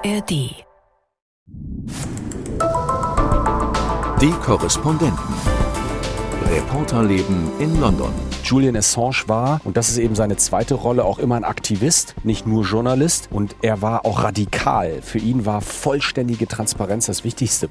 ARD. Die Korrespondenten. Reporterleben in London. Julian Assange war, und das ist eben seine zweite Rolle, auch immer ein Aktivist, nicht nur Journalist. Und er war auch radikal. Für ihn war vollständige Transparenz das Wichtigste.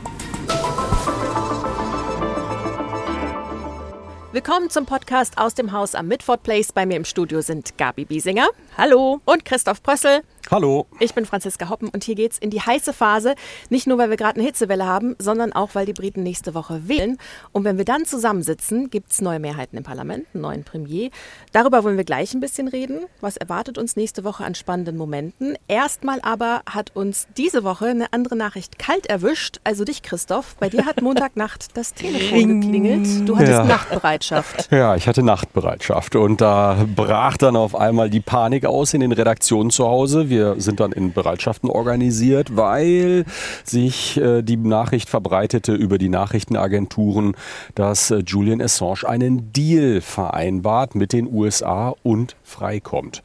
Willkommen zum Podcast aus dem Haus am Mitford Place. Bei mir im Studio sind Gabi Biesinger. Hallo. Und Christoph Prössel. Hallo. Ich bin Franziska Hoppen und hier geht's in die heiße Phase. Nicht nur, weil wir gerade eine Hitzewelle haben, sondern auch, weil die Briten nächste Woche wählen. Und wenn wir dann zusammensitzen, gibt's neue Mehrheiten im Parlament, einen neuen Premier. Darüber wollen wir gleich ein bisschen reden. Was erwartet uns nächste Woche an spannenden Momenten? Erstmal aber hat uns diese Woche eine andere Nachricht kalt erwischt. Also dich, Christoph. Bei dir hat Montagnacht das Telefon geklingelt. Du hattest Nachtbereitschaft. Ja, ich hatte Nachtbereitschaft. Und da brach dann auf einmal die Panik aus in den Redaktionen zu Hause. Wir sind dann in Bereitschaften organisiert, weil sich die Nachricht verbreitete über die Nachrichtenagenturen, dass Julian Assange einen Deal vereinbart mit den USA und freikommt.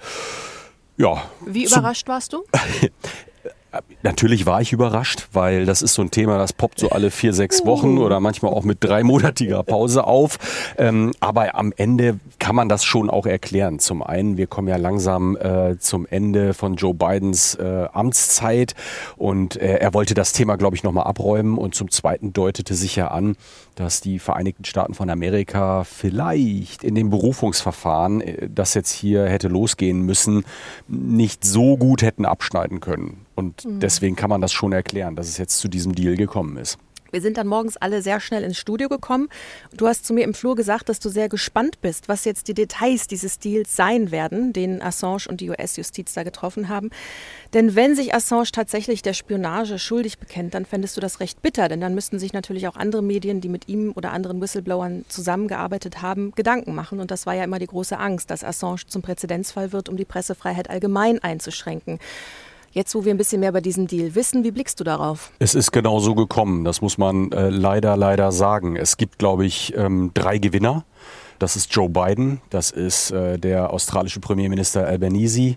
Ja. Wie überrascht warst du? Natürlich war ich überrascht, weil das ist so ein Thema, das poppt so alle 4-6 Wochen oder manchmal auch mit 3-monatiger Pause auf. Aber am Ende kann man das schon auch erklären. Zum einen, wir kommen ja langsam zum Ende von Joe Bidens Amtszeit und er wollte das Thema, glaube ich, nochmal abräumen. Und zum Zweiten deutete sich ja an, dass die Vereinigten Staaten von Amerika vielleicht in dem Berufungsverfahren, das jetzt hier hätte losgehen müssen, nicht so gut hätten abschneiden können. Und deswegen kann man das schon erklären, dass es jetzt zu diesem Deal gekommen ist. Wir sind dann morgens alle sehr schnell ins Studio gekommen. Du hast zu mir im Flur gesagt, dass du sehr gespannt bist, was jetzt die Details dieses Deals sein werden, den Assange und die US-Justiz da getroffen haben. Denn wenn sich Assange tatsächlich der Spionage schuldig bekennt, dann fändest du das recht bitter. Denn dann müssten sich natürlich auch andere Medien, die mit ihm oder anderen Whistleblowern zusammengearbeitet haben, Gedanken machen. Und das war ja immer die große Angst, dass Assange zum Präzedenzfall wird, um die Pressefreiheit allgemein einzuschränken. Jetzt, wo wir ein bisschen mehr über diesen Deal wissen, wie blickst du darauf? Es ist genau so gekommen, das muss man leider sagen. Es gibt, glaube ich, 3 Gewinner. Das ist Joe Biden, das ist der australische Premierminister Albanese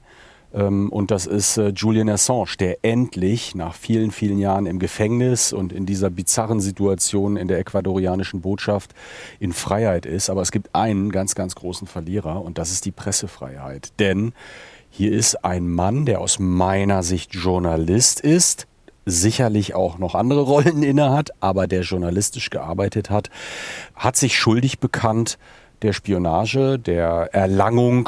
und das ist Julian Assange, der endlich nach vielen, vielen Jahren im Gefängnis und in dieser bizarren Situation in der ecuadorianischen Botschaft in Freiheit ist. Aber es gibt einen ganz, ganz großen Verlierer und das ist die Pressefreiheit. Denn hier ist ein Mann, der aus meiner Sicht Journalist ist, sicherlich auch noch andere Rollen innehat, aber der journalistisch gearbeitet hat, hat sich schuldig bekannt der Spionage, der Erlangung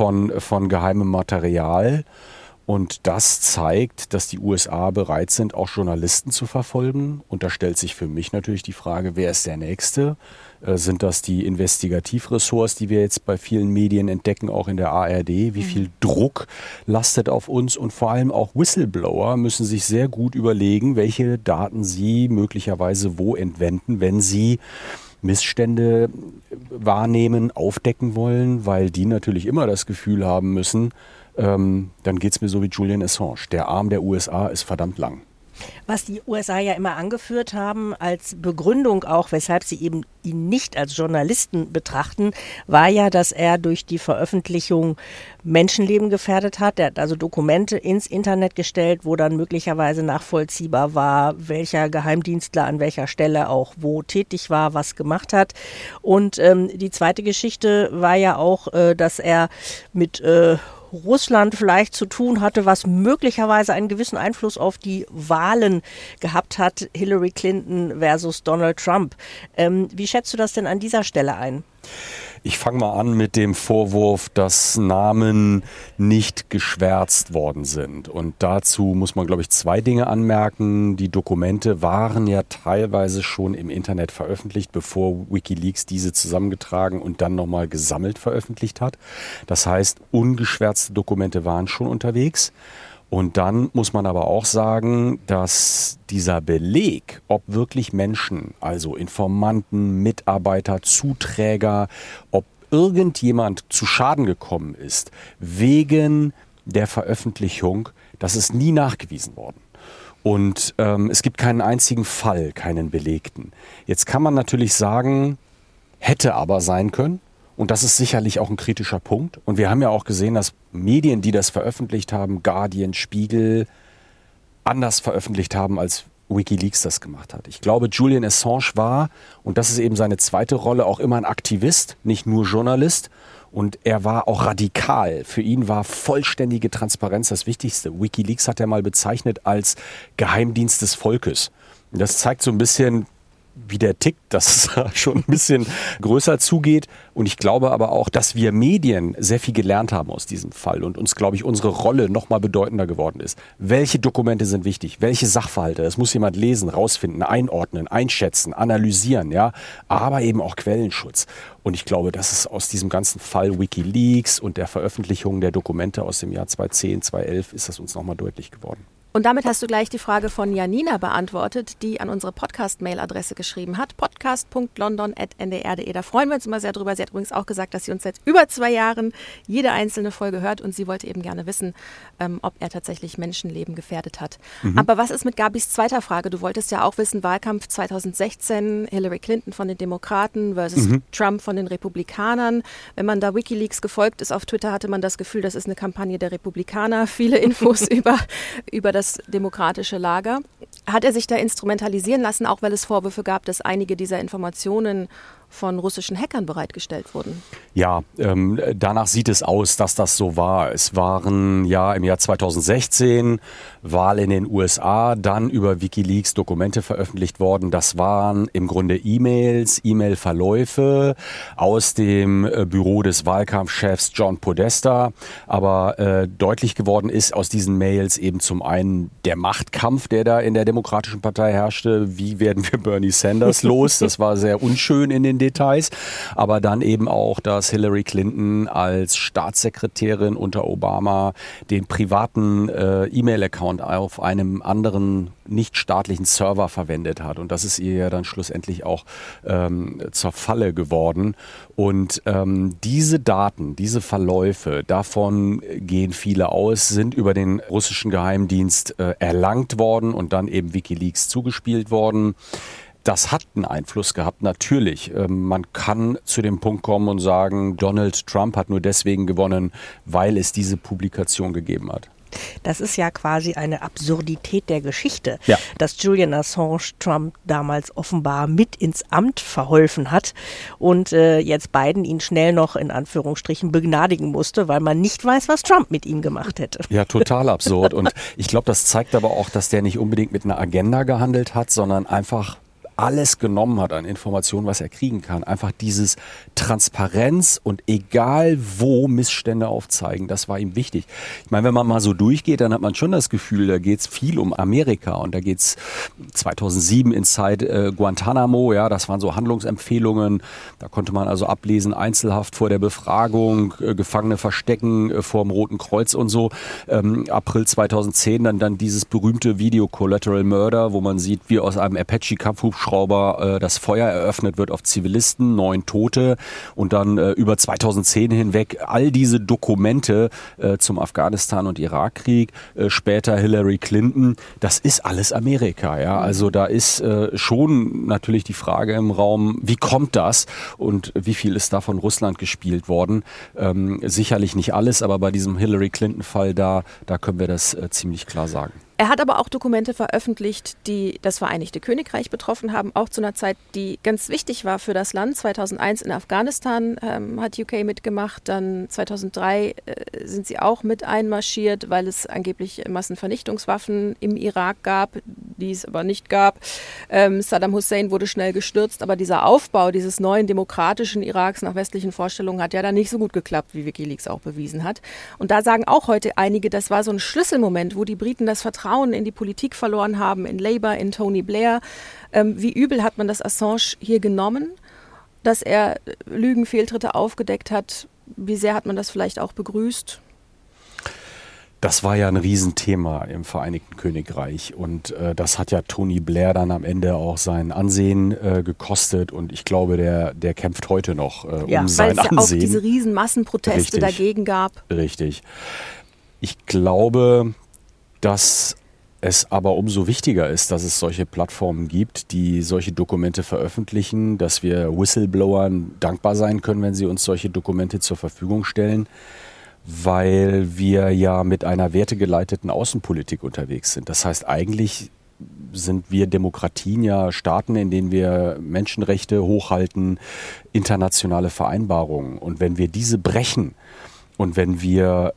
von geheimem Material. Und das zeigt, dass die USA bereit sind, auch Journalisten zu verfolgen. Und da stellt sich für mich natürlich die Frage, wer ist der Nächste? Sind das die Investigativressorts, die wir jetzt bei vielen Medien entdecken, auch in der ARD? Wie viel Druck lastet auf uns? Und vor allem auch Whistleblower müssen sich sehr gut überlegen, welche Daten sie möglicherweise wo entwenden, wenn sie Missstände wahrnehmen, aufdecken wollen, weil die natürlich immer das Gefühl haben müssen, dann geht's mir so wie Julian Assange. Der Arm der USA ist verdammt lang. Was die USA ja immer angeführt haben als Begründung auch, weshalb sie eben ihn nicht als Journalisten betrachten, war ja, dass er durch die Veröffentlichung Menschenleben gefährdet hat. Er hat also Dokumente ins Internet gestellt, wo dann möglicherweise nachvollziehbar war, welcher Geheimdienstler an welcher Stelle auch wo tätig war, was gemacht hat. Und die zweite Geschichte war ja auch, dass er mit Russland vielleicht zu tun hatte, was möglicherweise einen gewissen Einfluss auf die Wahlen gehabt hat, Hillary Clinton versus Donald Trump. Wie schätzt du das denn an dieser Stelle ein? Ich fange mal an mit dem Vorwurf, dass Namen nicht geschwärzt worden sind. Und dazu muss man, glaube ich, 2 Dinge anmerken. Die Dokumente waren ja teilweise schon im Internet veröffentlicht, bevor WikiLeaks diese zusammengetragen und dann nochmal gesammelt veröffentlicht hat. Das heißt, ungeschwärzte Dokumente waren schon unterwegs. Und dann muss man aber auch sagen, dass dieser Beleg, ob wirklich Menschen, also Informanten, Mitarbeiter, Zuträger, ob irgendjemand zu Schaden gekommen ist, wegen der Veröffentlichung, das ist nie nachgewiesen worden. Und es gibt keinen einzigen Fall, keinen belegten. Jetzt kann man natürlich sagen, hätte aber sein können. Und das ist sicherlich auch ein kritischer Punkt. Und wir haben ja auch gesehen, dass Medien, die das veröffentlicht haben, Guardian, Spiegel, anders veröffentlicht haben, als WikiLeaks das gemacht hat. Ich glaube, Julian Assange war, und das ist eben seine zweite Rolle, auch immer ein Aktivist, nicht nur Journalist. Und er war auch radikal. Für ihn war vollständige Transparenz das Wichtigste. WikiLeaks hat er mal bezeichnet als Geheimdienst des Volkes. Und das zeigt so ein bisschen, wie der tickt, dass es schon ein bisschen größer zugeht. Und ich glaube aber auch, dass wir Medien sehr viel gelernt haben aus diesem Fall und uns, glaube ich, unsere Rolle noch mal bedeutender geworden ist. Welche Dokumente sind wichtig? Welche Sachverhalte? Das muss jemand lesen, rausfinden, einordnen, einschätzen, analysieren, ja. Aber eben auch Quellenschutz. Und ich glaube, das ist aus diesem ganzen Fall WikiLeaks und der Veröffentlichung der Dokumente aus dem Jahr 2010, 2011 ist das uns noch mal deutlich geworden. Und damit hast du gleich die Frage von Janina beantwortet, die an unsere Podcast-Mail-Adresse geschrieben hat, podcast.london@ndr.de. Da freuen wir uns immer sehr drüber. Sie hat übrigens auch gesagt, dass sie uns seit über 2 Jahren jede einzelne Folge hört und sie wollte eben gerne wissen, ob er tatsächlich Menschenleben gefährdet hat. Aber was ist mit Gabis zweiter Frage? Du wolltest ja auch wissen, Wahlkampf 2016, Hillary Clinton von den Demokraten versus Trump von den Republikanern. Wenn man da WikiLeaks gefolgt ist auf Twitter, hatte man das Gefühl, das ist eine Kampagne der Republikaner. Viele Infos über das demokratische Lager. Hat er sich da instrumentalisieren lassen, auch weil es Vorwürfe gab, dass einige dieser Informationen von russischen Hackern bereitgestellt wurden? Ja, danach sieht es aus, dass das so war. Es waren ja im Jahr 2016 Wahl in den USA, dann über WikiLeaks Dokumente veröffentlicht worden. Das waren im Grunde E-Mails, E-Mail-Verläufe aus dem Büro des Wahlkampfchefs John Podesta. Aber deutlich geworden ist aus diesen Mails eben zum einen der Machtkampf, der da in der Demokratischen Partei herrschte. Wie werden wir Bernie Sanders los? Das war sehr unschön in den Details, aber dann eben auch, dass Hillary Clinton als Staatssekretärin unter Obama den privaten E-Mail-Account auf einem anderen nichtstaatlichen Server verwendet hat und das ist ihr ja dann schlussendlich auch zur Falle geworden und diese Daten, diese Verläufe, davon gehen viele aus, sind über den russischen Geheimdienst erlangt worden und dann eben WikiLeaks zugespielt worden. Das hat einen Einfluss gehabt, natürlich. Man kann zu dem Punkt kommen und sagen, Donald Trump hat nur deswegen gewonnen, weil es diese Publikation gegeben hat. Das ist ja quasi eine Absurdität der Geschichte, ja, dass Julian Assange Trump damals offenbar mit ins Amt verholfen hat und jetzt Biden ihn schnell noch in Anführungsstrichen begnadigen musste, weil man nicht weiß, was Trump mit ihm gemacht hätte. Ja, total absurd. Und ich glaube, das zeigt aber auch, dass der nicht unbedingt mit einer Agenda gehandelt hat, sondern einfach alles genommen hat an Informationen, was er kriegen kann. Einfach dieses Transparenz und egal wo Missstände aufzeigen, das war ihm wichtig. Ich meine, wenn man mal so durchgeht, dann hat man schon das Gefühl, da geht es viel um Amerika und da geht es 2007 Inside Guantanamo, ja, das waren so Handlungsempfehlungen, da konnte man also ablesen, Einzelhaft vor der Befragung, Gefangene verstecken vor dem Roten Kreuz und so. April 2010 dann dieses berühmte Video Collateral Murder, wo man sieht, wie aus einem Apache-Kampfhubschrauber das Feuer eröffnet wird auf Zivilisten, 9 Tote und dann über 2010 hinweg all diese Dokumente zum Afghanistan- und Irakkrieg, später Hillary Clinton, das ist alles Amerika, ja, also da ist schon natürlich die Frage im Raum, wie kommt das und wie viel ist da von Russland gespielt worden? Sicherlich nicht alles, aber bei diesem Hillary Clinton-Fall da können wir das ziemlich klar sagen. Er hat aber auch Dokumente veröffentlicht, die das Vereinigte Königreich betroffen haben, auch zu einer Zeit, die ganz wichtig war für das Land. 2001 in Afghanistan hat UK mitgemacht, dann 2003 sind sie auch mit einmarschiert, weil es angeblich Massenvernichtungswaffen im Irak gab, die es aber nicht gab. Saddam Hussein wurde schnell gestürzt, aber dieser Aufbau dieses neuen demokratischen Iraks nach westlichen Vorstellungen hat ja dann nicht so gut geklappt, wie WikiLeaks auch bewiesen hat. Und da sagen auch heute einige, das war so ein Schlüsselmoment, wo die Briten das Vertrauen in die Politik verloren haben, in Labour, in Tony Blair. Wie übel hat man das Assange hier genommen, dass er Lügen, Fehltritte aufgedeckt hat? Wie sehr hat man das vielleicht auch begrüßt? Das war ja ein Riesenthema im Vereinigten Königreich und das hat ja Tony Blair dann am Ende auch sein Ansehen gekostet und ich glaube, der kämpft heute noch um sein Ansehen. Weil es ja auch diese riesen Massenproteste dagegen gab. Richtig. Ich glaube, dass es aber umso wichtiger ist, dass es solche Plattformen gibt, die solche Dokumente veröffentlichen, dass wir Whistleblowern dankbar sein können, wenn sie uns solche Dokumente zur Verfügung stellen, weil wir ja mit einer wertegeleiteten Außenpolitik unterwegs sind. Das heißt, eigentlich sind wir Demokratien ja Staaten, in denen wir Menschenrechte hochhalten, internationale Vereinbarungen. Und wenn wir diese brechen und wenn wir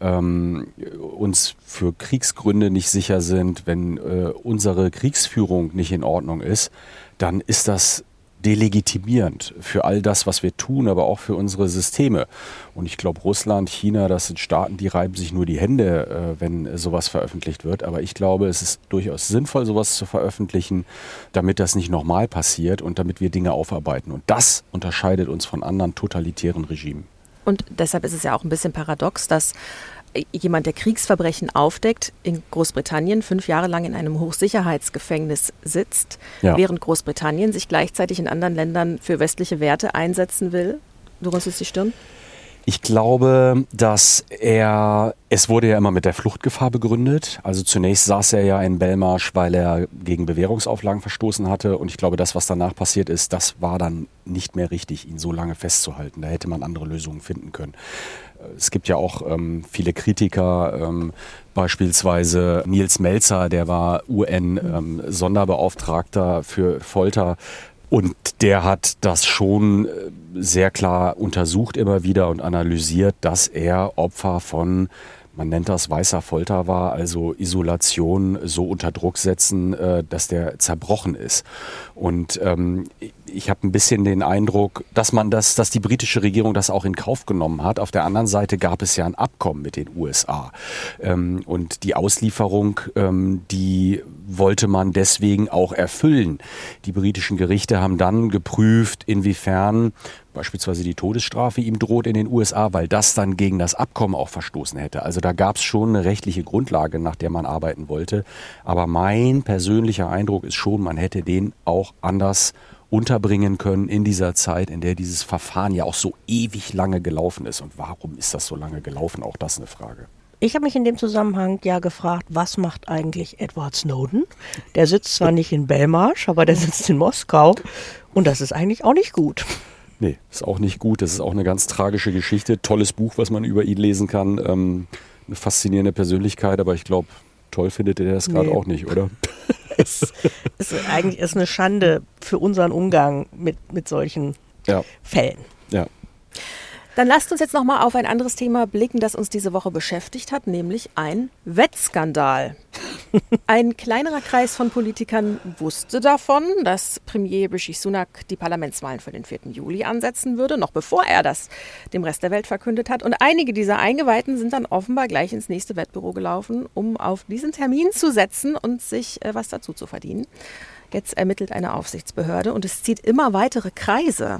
uns für Kriegsgründe nicht sicher sind, wenn unsere Kriegsführung nicht in Ordnung ist, dann ist das delegitimierend für all das, was wir tun, aber auch für unsere Systeme. Und ich glaube, Russland, China, das sind Staaten, die reiben sich nur die Hände, wenn sowas veröffentlicht wird. Aber ich glaube, es ist durchaus sinnvoll, sowas zu veröffentlichen, damit das nicht nochmal passiert und damit wir Dinge aufarbeiten. Und das unterscheidet uns von anderen totalitären Regimen. Und deshalb ist es ja auch ein bisschen paradox, dass jemand, der Kriegsverbrechen aufdeckt, in Großbritannien 5 Jahre lang in einem Hochsicherheitsgefängnis sitzt, während Großbritannien sich gleichzeitig in anderen Ländern für westliche Werte einsetzen will. Du runzelst die Stirn? Ich glaube, dass es wurde ja immer mit der Fluchtgefahr begründet. Also zunächst saß er ja in Belmarsh, weil er gegen Bewährungsauflagen verstoßen hatte. Und ich glaube, das, was danach passiert ist, das war dann nicht mehr richtig, ihn so lange festzuhalten. Da hätte man andere Lösungen finden können. Es gibt ja auch viele Kritiker, beispielsweise Nils Melzer, der war UN-Sonderbeauftragter für Folter. Und der hat das schon sehr klar untersucht immer wieder und analysiert, dass er Opfer von, man nennt das weißer Folter war, also Isolation, so unter Druck setzen, dass der zerbrochen ist. Und ich habe ein bisschen den Eindruck, dass die britische Regierung das auch in Kauf genommen hat. Auf der anderen Seite gab es ja ein Abkommen mit den USA. Und die Auslieferung, die wollte man deswegen auch erfüllen. Die britischen Gerichte haben dann geprüft, inwiefern beispielsweise die Todesstrafe ihm droht in den USA, weil das dann gegen das Abkommen auch verstoßen hätte. Also da gab es schon eine rechtliche Grundlage, nach der man arbeiten wollte. Aber mein persönlicher Eindruck ist schon, man hätte den auch anders unterbringen können in dieser Zeit, in der dieses Verfahren ja auch so ewig lange gelaufen ist. Und warum ist das so lange gelaufen? Auch das eine Frage. Ich habe mich in dem Zusammenhang ja gefragt, was macht eigentlich Edward Snowden? Der sitzt zwar nicht in Belmarsh, aber der sitzt in Moskau. Und das ist eigentlich auch nicht gut. Nee, ist auch nicht gut. Das ist auch eine ganz tragische Geschichte. Tolles Buch, was man über ihn lesen kann. Eine faszinierende Persönlichkeit, aber ich glaube, toll findet er das gerade auch nicht, oder? Es ist eigentlich eine Schande für unseren Umgang mit solchen Fällen. Ja. Dann lasst uns jetzt nochmal auf ein anderes Thema blicken, das uns diese Woche beschäftigt hat, nämlich ein Wettskandal. Ein kleinerer Kreis von Politikern wusste davon, dass Premier Rishi Sunak die Parlamentswahlen für den 4. Juli ansetzen würde, noch bevor er das dem Rest der Welt verkündet hat. Und einige dieser Eingeweihten sind dann offenbar gleich ins nächste Wettbüro gelaufen, um auf diesen Termin zu setzen und sich was dazu zu verdienen. Jetzt ermittelt eine Aufsichtsbehörde und es zieht immer weitere Kreise.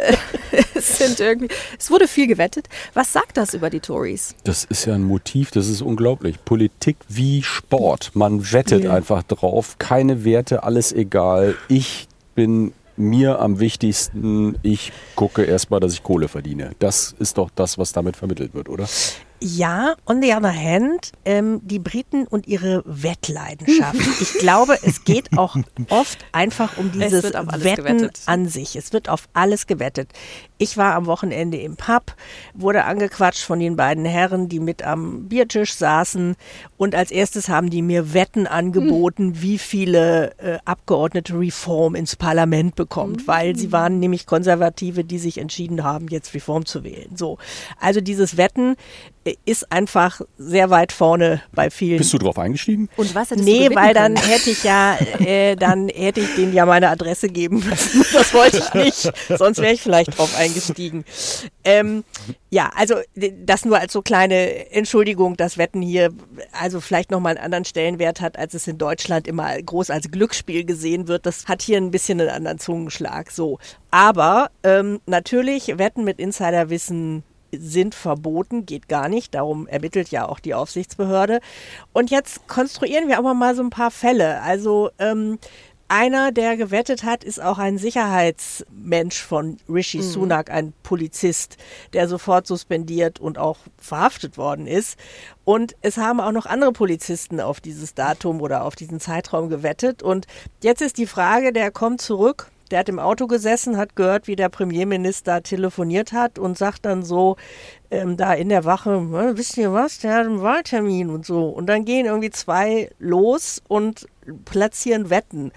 Es wurde viel gewettet. Was sagt das über die Tories? Das ist ja ein Motiv, das ist unglaublich. Politik wie Sport. Man wettet einfach drauf. Keine Werte, alles egal. Ich bin mir am wichtigsten. Ich gucke erstmal, dass ich Kohle verdiene. Das ist doch das, was damit vermittelt wird, oder? Ja, on the other hand, die Briten und ihre Wettleidenschaft. Ich glaube, es geht auch oft einfach um dieses Wetten an sich. Es wird auf alles gewettet. Ich war am Wochenende im Pub, wurde angequatscht von den beiden Herren, die mit am Biertisch saßen. Und als erstes haben die mir Wetten angeboten, wie viele Abgeordnete Reform ins Parlament bekommt. Weil sie waren nämlich Konservative, die sich entschieden haben, jetzt Reform zu wählen. So, also dieses Wetten ist einfach sehr weit vorne bei vielen. Bist du drauf eingestiegen? Und was hättest du gewinnen weil können? dann hätte ich denen ja meine Adresse geben müssen. Das wollte ich nicht. Sonst wäre ich vielleicht drauf eingestiegen. Also das nur als so kleine Entschuldigung, dass Wetten hier also vielleicht nochmal einen anderen Stellenwert hat, als es in Deutschland immer groß als Glücksspiel gesehen wird. Das hat hier ein bisschen einen anderen Zungenschlag. So. Aber natürlich Wetten mit Insiderwissen sind verboten, geht gar nicht. Darum ermittelt ja auch die Aufsichtsbehörde. Und jetzt konstruieren wir aber mal so ein paar Fälle. Also einer, der gewettet hat, ist auch ein Sicherheitsmensch von Rishi Sunak, ein Polizist, der sofort suspendiert und auch verhaftet worden ist. Und es haben auch noch andere Polizisten auf dieses Datum oder auf diesen Zeitraum gewettet. Und jetzt ist die Frage, der kommt zurück Der hat im Auto gesessen, hat gehört, wie der Premierminister telefoniert hat und sagt dann so, da in der Wache, wisst ihr was, der hat einen Wahltermin und so. Und dann gehen irgendwie 2 los und platzieren Wetten.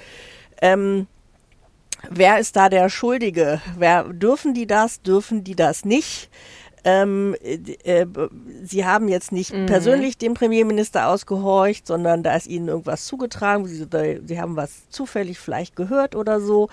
Wer ist da der Schuldige? Dürfen die das nicht? Sie haben jetzt nicht persönlich den Premierminister ausgehorcht, sondern da ist ihnen irgendwas zugetragen. Sie haben was zufällig vielleicht gehört oder so.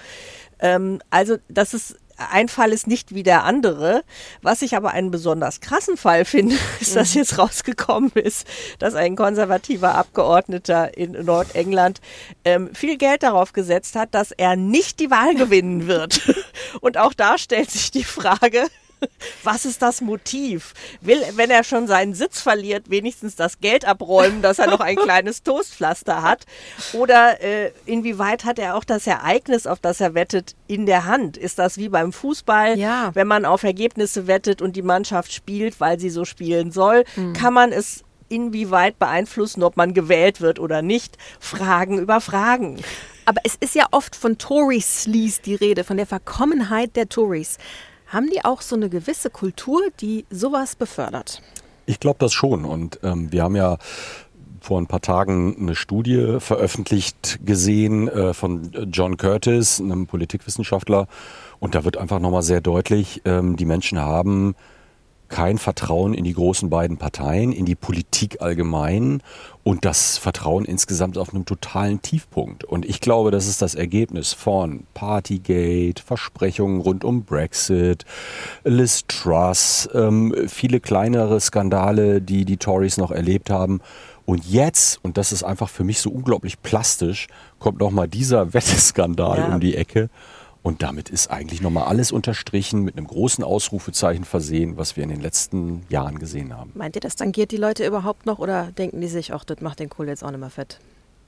Also das ist ein Fall ist nicht wie der andere. Was ich aber einen besonders krassen Fall finde, ist, dass jetzt rausgekommen ist, dass ein konservativer Abgeordneter in Nordengland viel Geld darauf gesetzt hat, dass er nicht die Wahl gewinnen wird. Und auch da stellt sich die Frage, was ist das Motiv? Will, wenn er schon seinen Sitz verliert, wenigstens das Geld abräumen, dass er noch ein kleines Toastpflaster hat? Oder inwieweit hat er auch das Ereignis, auf das er wettet, in der Hand? Ist das wie beim Fußball, wenn man auf Ergebnisse wettet und die Mannschaft spielt, weil sie so spielen soll? Kann man es inwieweit beeinflussen, ob man gewählt wird oder nicht? Fragen über Fragen. Aber es ist ja oft von Tory-Sleaze die Rede, von der Verkommenheit der Tories. Haben die auch so eine gewisse Kultur, die sowas befördert? Ich glaube das schon. Und wir haben ja vor ein paar Tagen eine Studie veröffentlicht gesehen von John Curtis, einem Politikwissenschaftler. Und da wird einfach nochmal sehr deutlich, die Menschen haben kein Vertrauen in die großen beiden Parteien, in die Politik allgemein und das Vertrauen insgesamt auf einem totalen Tiefpunkt. Und ich glaube, das ist das Ergebnis von Partygate, Versprechungen rund um Brexit, Liz Truss, viele kleinere Skandale, die die Tories noch erlebt haben. Und jetzt, und das ist einfach für mich so unglaublich plastisch, kommt nochmal dieser Wetteskandal um die Ecke. Und damit ist eigentlich nochmal alles unterstrichen, mit einem großen Ausrufezeichen versehen, was wir in den letzten Jahren gesehen haben. Meint ihr, das tangiert die Leute überhaupt noch oder denken die sich, ach, das macht den Kohl jetzt auch nicht mehr fett?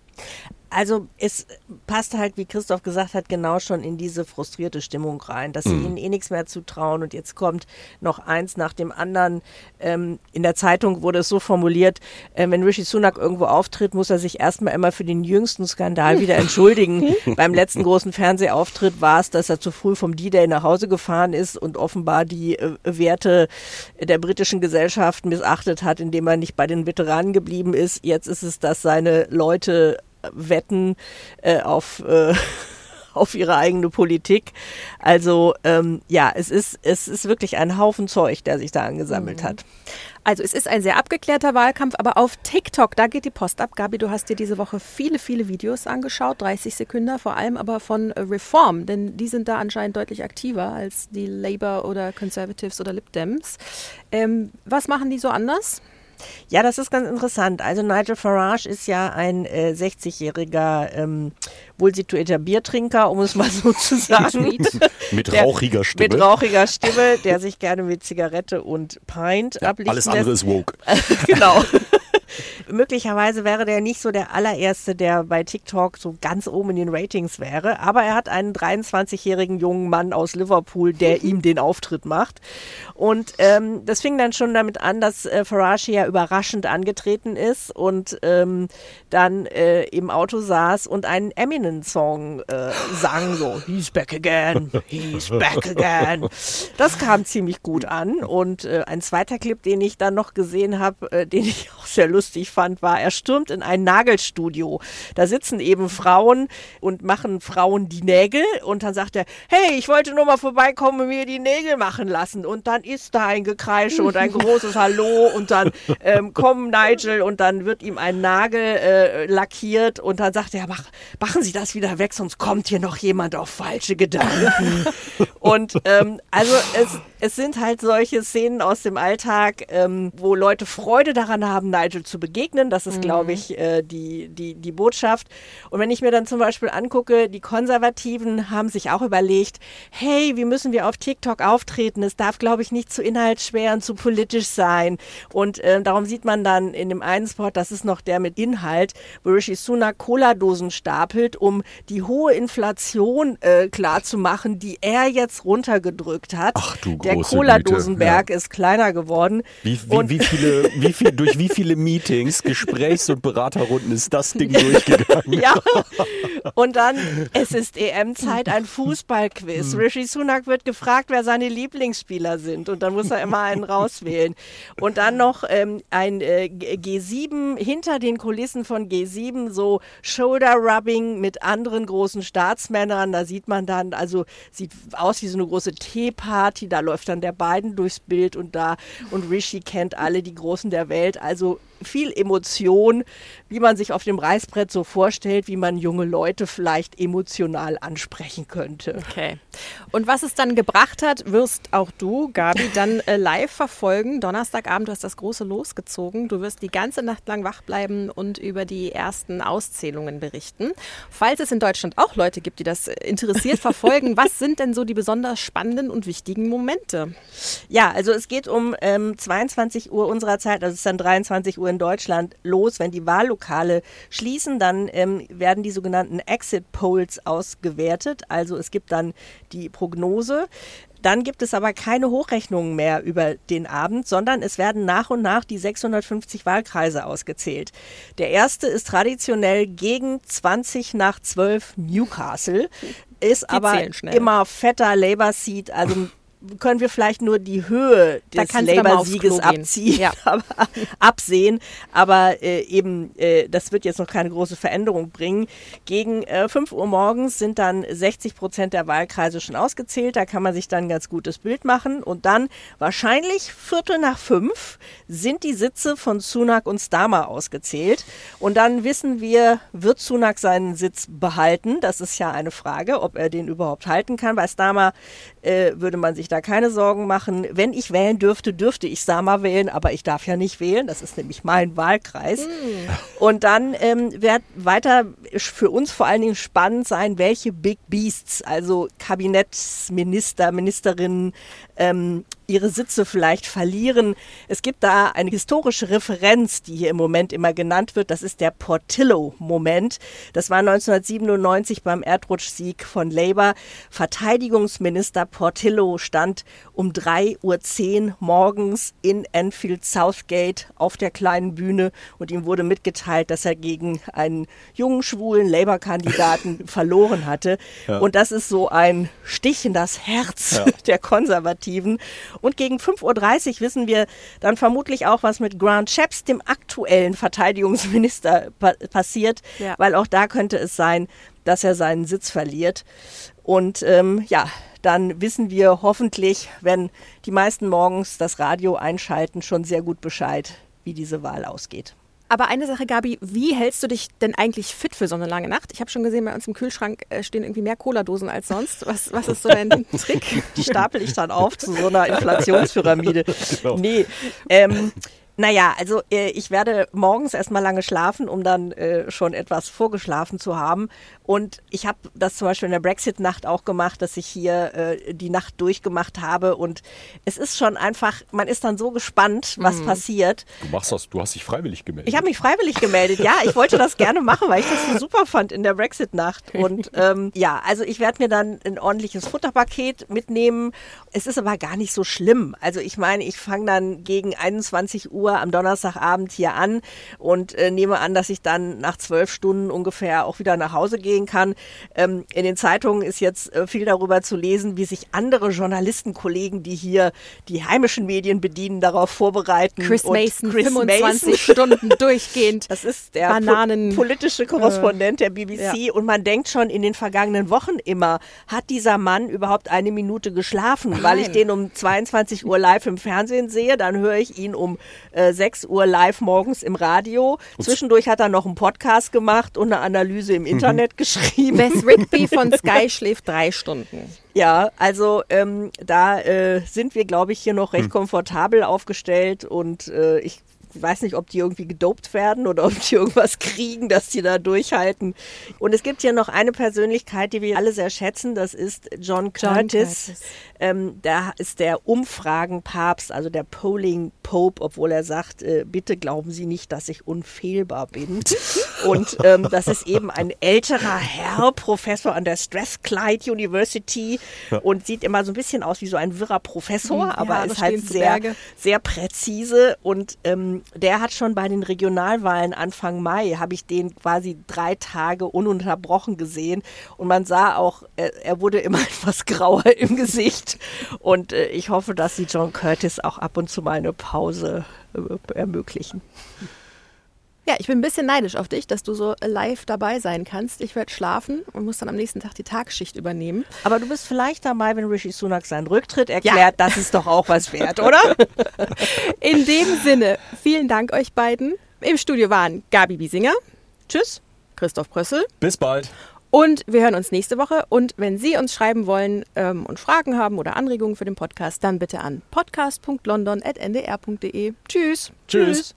Also es passt halt, wie Christoph gesagt hat, genau schon in diese frustrierte Stimmung rein, dass sie ihnen nichts mehr zutrauen und jetzt kommt noch eins nach dem anderen. In der Zeitung wurde es so formuliert, wenn Rishi Sunak irgendwo auftritt, muss er sich erstmal immer für den jüngsten Skandal wieder entschuldigen. Beim letzten großen Fernsehauftritt war es, dass er zu früh vom D-Day nach Hause gefahren ist und offenbar die Werte der britischen Gesellschaft missachtet hat, indem er nicht bei den Veteranen geblieben ist. Jetzt ist es, dass seine Leute wetten auf ihre eigene Politik. Also es ist wirklich ein Haufen Zeug, der sich da angesammelt hat. Also es ist ein sehr abgeklärter Wahlkampf, aber auf TikTok, da geht die Post ab. Gabi, du hast dir diese Woche viele, viele Videos angeschaut, 30 Sekunden, vor allem aber von Reform, denn die sind da anscheinend deutlich aktiver als die Labour oder Conservatives oder Lib Dems. Was machen die so anders? Ja, das ist ganz interessant. Also Nigel Farage ist ja ein 60-jähriger wohl situierter Biertrinker, um es mal so zu sagen. Mit rauchiger Stimme. Mit rauchiger Stimme, der sich gerne mit Zigarette und Pint ablichten alles andere lässt. ist woke. Genau. Möglicherweise wäre der nicht so der allererste, der bei TikTok so ganz oben in den Ratings wäre, aber er hat einen 23-jährigen jungen Mann aus Liverpool, der ihm den Auftritt macht. Und das fing dann schon damit an, dass Farage ja überraschend angetreten ist und dann im Auto saß und einen Eminem-Song sang, so He's back again, he's back again. Das kam ziemlich gut an und ein zweiter Clip, den ich dann noch gesehen habe, den ich auch sehr lustig fand, war, er stürmt in ein Nagelstudio. Da sitzen eben Frauen und machen Frauen die Nägel und dann sagt er, hey, ich wollte nur mal vorbeikommen und mir die Nägel machen lassen. Und dann ist da ein Gekreische und ein großes Hallo und dann kommt Nigel und dann wird ihm ein Nagel lackiert und dann sagt er, machen Sie das wieder weg, sonst kommt hier noch jemand auf falsche Gedanken. Und also es sind halt solche Szenen aus dem Alltag, wo Leute Freude daran haben, Nigel zu begegnen. Das ist, glaube ich, die Botschaft. Und wenn ich mir dann zum Beispiel angucke, die Konservativen haben sich auch überlegt, hey, wie müssen wir auf TikTok auftreten? Es darf, glaube ich, nicht zu inhaltsschwer und zu politisch sein. Und darum sieht man dann in dem einen Spot, das ist noch der mit Inhalt, wo Rishi Sunak Cola-Dosen stapelt, um die hohe Inflation klarzumachen, die er jetzt runtergedrückt hat. Ach du Gott. Der große Cola-Dosenberg ist kleiner geworden. Durch wie viele Meetings, Gesprächs- und Beraterrunden ist das Ding durchgegangen? Ja, und dann, es ist EM-Zeit, ein Fußballquiz. Rishi Sunak wird gefragt, wer seine Lieblingsspieler sind und dann muss er immer einen rauswählen. Und dann noch ein G7, hinter den Kulissen von G7, so Shoulder-Rubbing mit anderen großen Staatsmännern. Da sieht man dann, also sieht aus wie so eine große Teeparty, da läuft dann der Biden durchs Bild und Rishi kennt alle die Großen der Welt. Also viel Emotion, wie man sich auf dem Reißbrett so vorstellt, wie man junge Leute vielleicht emotional ansprechen könnte. Okay. Und was es dann gebracht hat, wirst auch du, Gabi, dann live verfolgen. Donnerstagabend, du hast das große Los gezogen. Du wirst die ganze Nacht lang wach bleiben und über die ersten Auszählungen berichten. Falls es in Deutschland auch Leute gibt, die das interessiert verfolgen, was sind denn so die besonders spannenden und wichtigen Momente? Ja, also es geht um 22 Uhr unserer Zeit, also es ist dann 23 Uhr in Deutschland los. Wenn die Wahllokale schließen, dann werden die sogenannten Exit Polls ausgewertet. Also es gibt dann die Prognose. Dann gibt es aber keine Hochrechnungen mehr über den Abend, sondern es werden nach und nach die 650 Wahlkreise ausgezählt. Der erste ist traditionell gegen 11:20 Newcastle, ist aber immer fetter Labour-Seat, also können wir vielleicht nur die Höhe des Labour-Sieges absehen. Aber das wird jetzt noch keine große Veränderung bringen. Gegen 5 Uhr morgens sind dann 60% der Wahlkreise schon ausgezählt. Da kann man sich dann ein ganz gutes Bild machen. Und dann wahrscheinlich 4:45 sind die Sitze von Sunak und Starmer ausgezählt. Und dann wissen wir, wird Sunak seinen Sitz behalten? Das ist ja eine Frage, ob er den überhaupt halten kann. Bei Starmer würde man sich da keine Sorgen machen. Wenn ich wählen dürfte ich Starmer wählen, aber ich darf ja nicht wählen. Das ist nämlich mein Wahlkreis. Und dann wird weiter für uns vor allen Dingen spannend sein, welche Big Beasts, also Kabinettsminister, Ministerinnen, ihre Sitze vielleicht verlieren. Es gibt da eine historische Referenz, die hier im Moment immer genannt wird. Das ist der Portillo-Moment. Das war 1997 beim Erdrutschsieg von Labour. Verteidigungsminister Portillo stand um 3:10 Uhr morgens in Enfield Southgate auf der kleinen Bühne und ihm wurde mitgeteilt, dass er gegen einen jungen, schwulen Labour-Kandidaten verloren hatte. Ja. Und das ist so ein Stich in das Herz der Konservativen. Und gegen 5:30 Uhr wissen wir dann vermutlich auch, was mit Grant Shapps, dem aktuellen Verteidigungsminister, passiert, weil auch da könnte es sein, dass er seinen Sitz verliert. Und dann wissen wir hoffentlich, wenn die meisten morgens das Radio einschalten, schon sehr gut Bescheid, wie diese Wahl ausgeht. Aber eine Sache, Gabi, wie hältst du dich denn eigentlich fit für so eine lange Nacht? Ich habe schon gesehen, bei uns im Kühlschrank stehen irgendwie mehr Cola-Dosen als sonst. Was ist so dein Trick? Die stapel ich dann auf zu so einer Inflationspyramide. Genau. Nee, naja, also ich werde morgens erstmal lange schlafen, um dann schon etwas vorgeschlafen zu haben. Und ich habe das zum Beispiel in der Brexit-Nacht auch gemacht, dass ich hier die Nacht durchgemacht habe. Und es ist schon einfach, man ist dann so gespannt, was passiert. Du hast dich freiwillig gemeldet. Ich habe mich freiwillig gemeldet, ja. Ich wollte das gerne machen, weil ich das so super fand in der Brexit-Nacht. Und also ich werde mir dann ein ordentliches Futterpaket mitnehmen. Es ist aber gar nicht so schlimm. Also ich meine, ich fange dann gegen 21 Uhr am Donnerstagabend hier an und nehme an, dass ich dann nach 12 Stunden ungefähr auch wieder nach Hause gehen kann. In den Zeitungen ist jetzt viel darüber zu lesen, wie sich andere Journalistenkollegen, die hier die heimischen Medien bedienen, darauf vorbereiten. Chris Mason, 25 Stunden durchgehend. Das ist der politische Korrespondent der BBC. Ja. Und man denkt schon in den vergangenen Wochen immer, hat dieser Mann überhaupt eine Minute geschlafen? Nein. Weil ich den um 22 Uhr live im Fernsehen sehe, dann höre ich ihn um 6 Uhr live morgens im Radio. Zwischendurch hat er noch einen Podcast gemacht und eine Analyse im Internet geschrieben. Bess Rigby von Sky schläft 3 Stunden. Ja, also da sind wir, glaube ich, hier noch recht komfortabel aufgestellt und ich weiß nicht, ob die irgendwie gedopt werden oder ob die irgendwas kriegen, dass die da durchhalten. Und es gibt hier noch eine Persönlichkeit, die wir alle sehr schätzen, das ist John Curtis. Da ist der Umfragenpapst, also der Polling Pope, obwohl er sagt, bitte glauben Sie nicht, dass ich unfehlbar bin. Und das ist eben ein älterer Herr, Professor an der Strathclyde University und sieht immer so ein bisschen aus wie so ein wirrer Professor, aber ist halt sehr präzise. Und der hat schon bei den Regionalwahlen Anfang Mai, habe ich den quasi 3 Tage ununterbrochen gesehen. Und man sah auch, er wurde immer etwas grauer im Gesicht. Und ich hoffe, dass sie John Curtis auch ab und zu mal eine Pause ermöglichen. Ja, ich bin ein bisschen neidisch auf dich, dass du so live dabei sein kannst. Ich werde schlafen und muss dann am nächsten Tag die Tagsschicht übernehmen. Aber du bist vielleicht dabei, wenn Rishi Sunak seinen Rücktritt erklärt. Ja. Das ist doch auch was wert, oder? In dem Sinne, vielen Dank euch beiden. Im Studio waren Gabi Biesinger. Tschüss. Christoph Prössel. Bis bald. Und wir hören uns nächste Woche. Und wenn Sie uns schreiben wollen und Fragen haben oder Anregungen für den Podcast, dann bitte an podcast.london@ndr.de. Tschüss. Tschüss.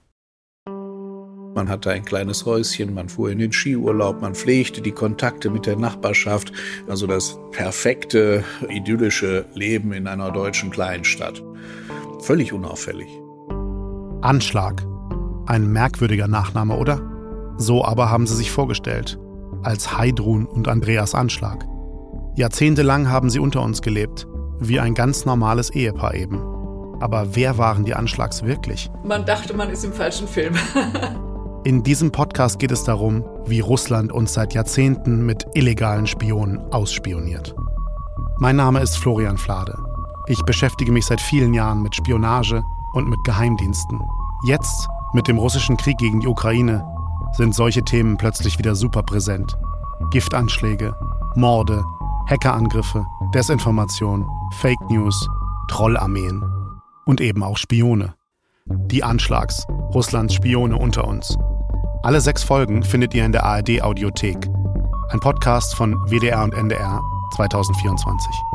Man hatte ein kleines Häuschen, man fuhr in den Skiurlaub, man pflegte die Kontakte mit der Nachbarschaft. Also das perfekte, idyllische Leben in einer deutschen Kleinstadt. Völlig unauffällig. Anschlag. Ein merkwürdiger Nachname, oder? So aber haben sie sich vorgestellt. Als Heidrun und Andreas Anschlag. Jahrzehntelang haben sie unter uns gelebt. Wie ein ganz normales Ehepaar eben. Aber wer waren die Anschlags wirklich? Man dachte, man ist im falschen Film. In diesem Podcast geht es darum, wie Russland uns seit Jahrzehnten mit illegalen Spionen ausspioniert. Mein Name ist Florian Flade. Ich beschäftige mich seit vielen Jahren mit Spionage und mit Geheimdiensten. Jetzt, mit dem russischen Krieg gegen die Ukraine, sind solche Themen plötzlich wieder super präsent. Giftanschläge, Morde, Hackerangriffe, Desinformation, Fake News, Trollarmeen und eben auch Spione. Die Anschlags, Russlands Spione unter uns. Alle 6 Folgen findet ihr in der ARD-Audiothek. Ein Podcast von WDR und NDR 2024.